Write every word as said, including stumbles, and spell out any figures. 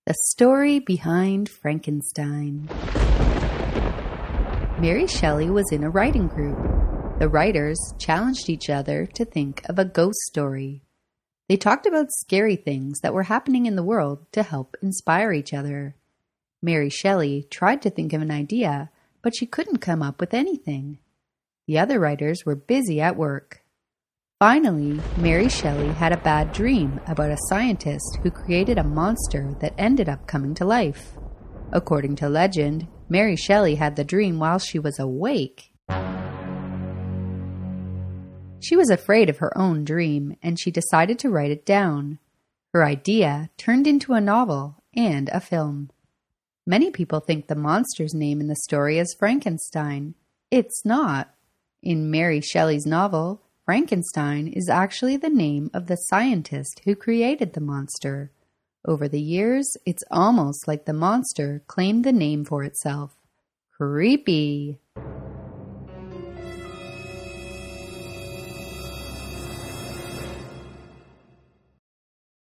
The story behind Frankenstein. Mary Shelley was in a writing group. The writers challenged each other to think of a ghost story. They talked about scary things that were happening in the world to help inspire each other. Mary Shelley tried to think of an idea, but she couldn't come up with anything. The other writers were busy at work. Finally, Mary Shelley had a bad dream about a scientist who created a monster that ended up coming to life. According to legend, Mary Shelley had the dream while she was awake. She was afraid of her own dream, and she decided to write it down. Her idea turned into a novel and a film. Many people think the monster's name in the story is Frankenstein. It's not. In Mary Shelley's novel, Frankenstein is actually the name of the scientist who created the monster. Over the years, it's almost like the monster claimed the name for itself. Creepy!